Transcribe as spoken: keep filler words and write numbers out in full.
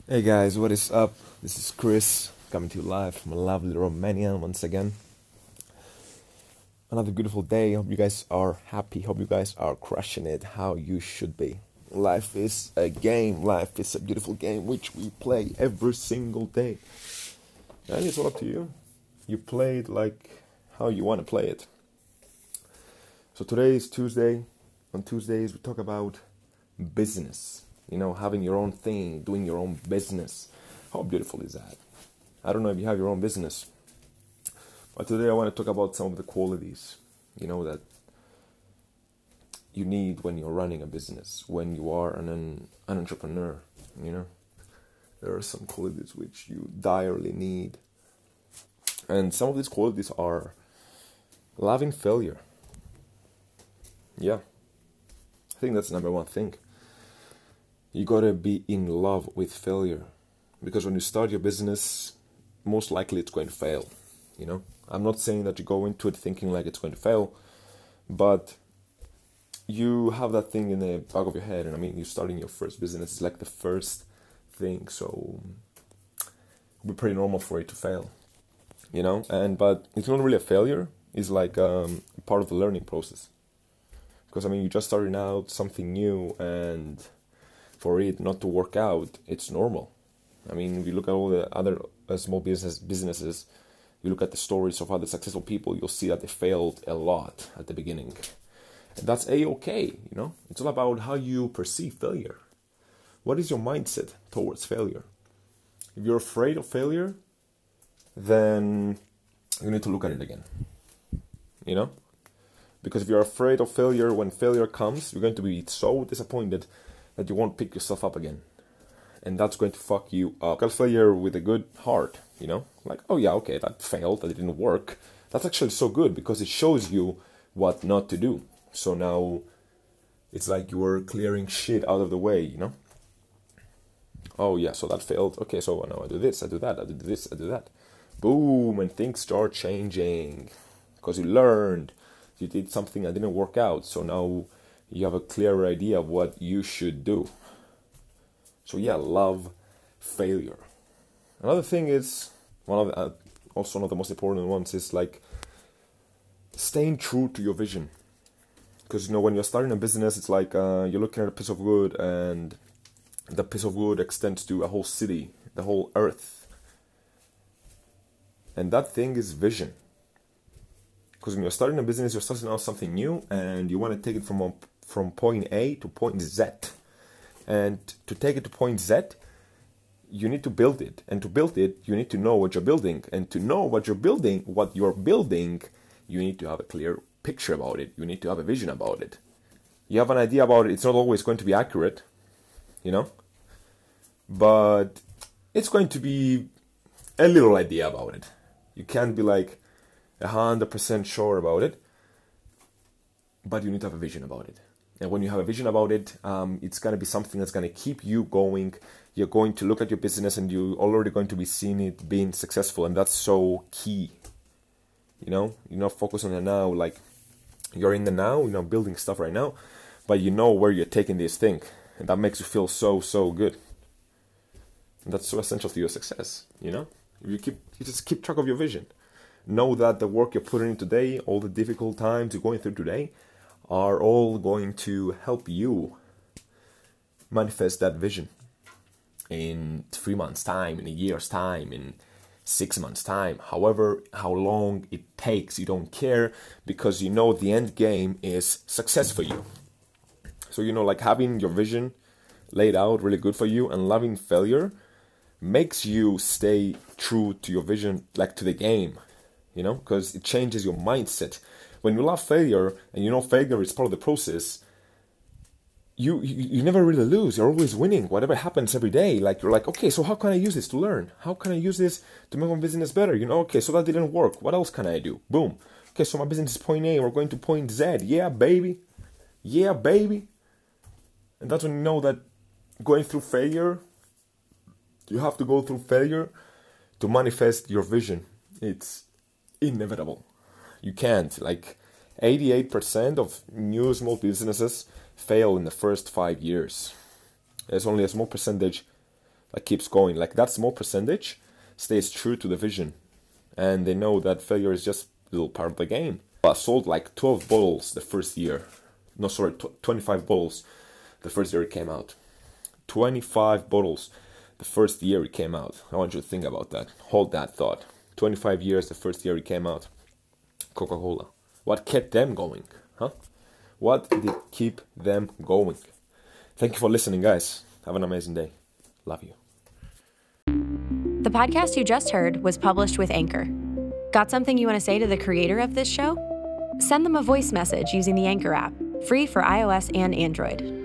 Hey guys, what is up? This is Chris coming to you live from a lovely Romania once again. Another beautiful day. Hope you guys are happy. Hope you guys are crushing it how you should be. Life is a game. Life is a beautiful game which we play every single day. And it's all up to you. You play it like how you want to play it. So today is Tuesday. On Tuesdays we talk about business. You know, having your own thing, doing your own business. How beautiful is that? I don't know if you have your own business. But today I want to talk about some of the qualities, you know, that you need when you're running a business, when you are an, an entrepreneur, you know. There are some qualities which you direly need. And some of these qualities are loving failure. Yeah. I think that's the number one thing. You gotta be in love with failure, because when you start your business, most likely it's going to fail. You know, I'm not saying that you go into it thinking like it's going to fail, but you have that thing in the back of your head. And I mean, you're starting your first business, it's like the first thing, so it'll be pretty normal for it to fail. You know, and but it's not really a failure. It's like um, part of the learning process, because I mean, you just starting out something new, and for it not to work out, it's normal. I mean, if you look at all the other uh, small business businesses, you look at the stories of other successful people, you'll see that they failed a lot at the beginning. And that's a-okay, you know? It's all about how you perceive failure. What is your mindset towards failure? If you're afraid of failure, then you need to look at it again. You know? Because if you're afraid of failure, when failure comes, you're going to be so disappointed that you won't pick yourself up again. And that's going to fuck you up. Look at failure with a good heart, you know? Like, oh yeah, okay, that failed, that didn't work. That's actually so good, because it shows you what not to do. So now, it's like you were clearing shit out of the way, you know? Oh yeah, so that failed. Okay, so now I do this, I do that, I do this, I do that. Boom, and things start changing. Because you learned, you did something that didn't work out, so now you have a clearer idea of what you should do. So yeah, love failure. Another thing is, one of the, uh, also one of the most important ones is like staying true to your vision. Because you know, when you're starting a business, it's like uh, you're looking at a piece of wood, and the piece of wood extends to a whole city, the whole earth. And that thing is vision. Because when you're starting a business, you're starting out something new, and you want to take it from a from point A to point Z. And to take it to point Z, you need to build it. And to build it, you need to know what you're building. And to know what you're building, what you're building, you need to have a clear picture about it. You need to have a vision about it. You have an idea about it. It's not always going to be accurate, you know? But it's going to be a little idea about it. You can't be like one hundred percent sure about it, but you need to have a vision about it. And when you have a vision about it, um, it's going to be something that's going to keep you going. You're going to look at your business, and you're already going to be seeing it being successful. And that's so key. You know, you're not focused on the now. Like, you're in the now, you know, building stuff right now, but you know where you're taking this thing. And that makes you feel so, so good. And that's so essential to your success, you know? If you keep, you just keep track of your vision. Know that the work you're putting in today, all the difficult times you're going through today, are all going to help you manifest that vision in three months' time, in a year's time, in six months' time, however, how long it takes, you don't care, because you know the end game is success for you. So, you know, like having your vision laid out really good for you, and loving failure makes you stay true to your vision, like to the game, you know, because it changes your mindset. When you love failure, and you know failure is part of the process, you, you you never really lose. You're always winning. Whatever happens every day, like you're like, okay, so how can I use this to learn? How can I use this to make my business better? You know, okay, so that didn't work. What else can I do? Boom. Okay, so my business is point A. We're going to point Z. Yeah, baby. Yeah, baby. And that's when you know that going through failure, you have to go through failure to manifest your vision. It's inevitable. You can't. Like, eighty-eight percent of new small businesses fail in the first five years. There's only a small percentage like keeps going, like that small percentage stays true to the vision, and they know that failure is just a little part of the game. I sold like twelve bottles the first year. No, sorry, twenty-five bottles the first year it came out. twenty-five bottles the first year it came out. I want you to think about that. Hold that thought. twenty-five years the first year it came out. Coca-Cola. What kept them going? Huh? What did keep them going? Thank you for listening, guys. Have an amazing day. Love you. The podcast you just heard was published with Anchor. Got something you want to say to the creator of this show? Send them a voice message using the Anchor app, free for iOS and Android.